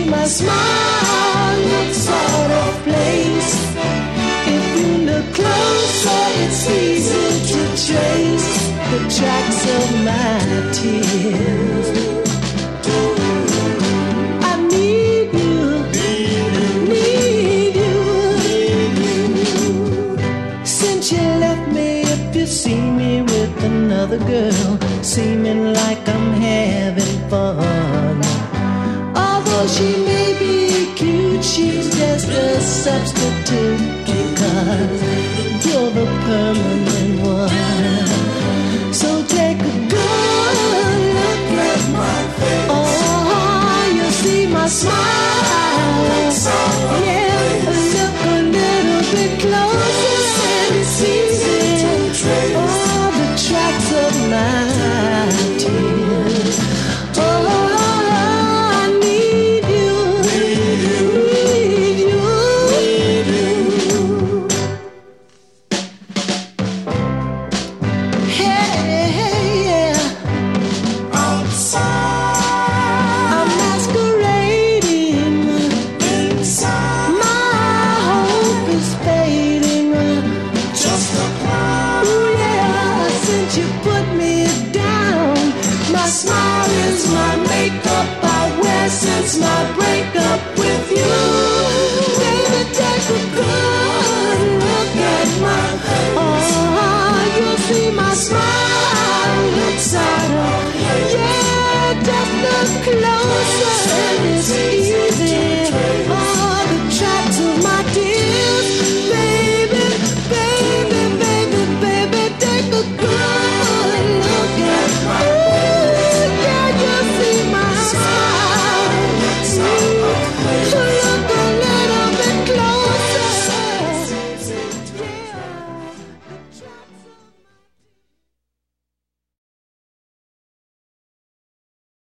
my smile looks out of place. If you look closer, it's easy to trace the tracks of my tears. I need you, need you. Since you left me, if you see me with another girl, seeming like I'm having fun. Although she may be cute, she's just a substitute, because you're the permanent one. So take a good look at my face. Oh, you see my smile. Yeah, look a little bit closer and it's easy to trace all the tracks of my tears. Oh, I need you, need you. Hey, outside, I'm masquerading inside. My hope is fading, just a cloud. Ooh, yeah, since you put me down, my smile is my makeup I wear since my breakup with you. Baby, take a good look at my face. Oh, you'll see my smile looks out of, yeah, just look closer and it's